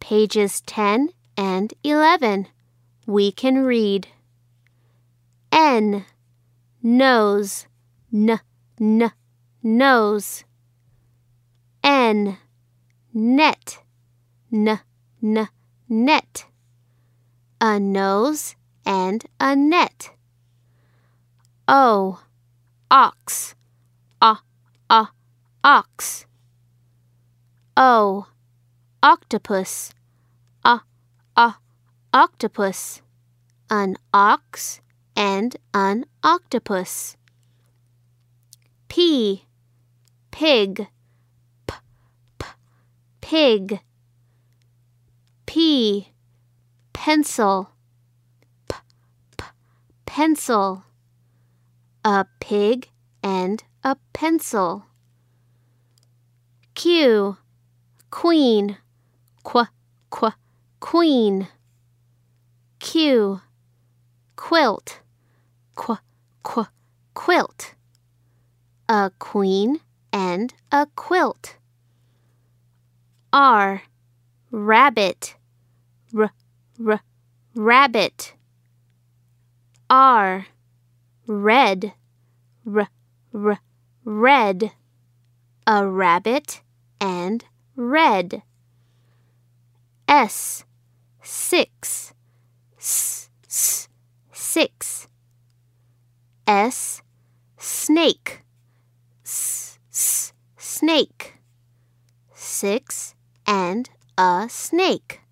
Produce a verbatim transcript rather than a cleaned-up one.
Pages ten and eleven. We can read. N, nose, n, n, nose. N, net, n, n, net. A nose and a net. O, ox, a, a, ox. O, octopus, a, a, octopus. An ox and an octopus. P, pig, p, p, pig. P, pencil, p, p, pencil. A pig and a pencil. Q, queen, qu, qu, queen. Q, quilt, qu, qu, quilt. A queen and a quilt. R, rabbit, r, r, rabbit. R, red, r, r, red. A rabbit and red. S, six, s, s, six. S, snake, s, s, snake. Six and a snake.